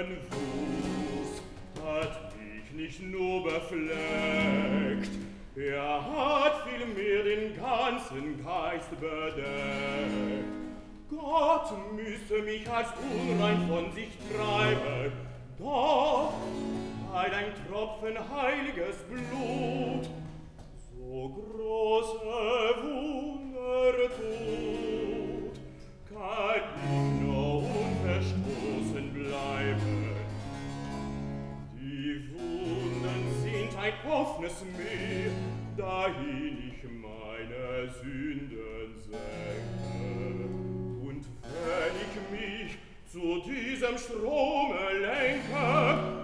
Fuß hat mich nicht nur befleckt, hat vielmehr den ganzen Geist bedeckt. Gott müsse mich als unrein von sich treiben, doch weil ein Tropfen heiliges Blut so große Wunder tut, kann ich nur unverstoßen bleiben. Die Wunden sind ein offenes Meer, dahin ich meine Sünden senke. Und wenn ich mich zu diesem Strome lenke,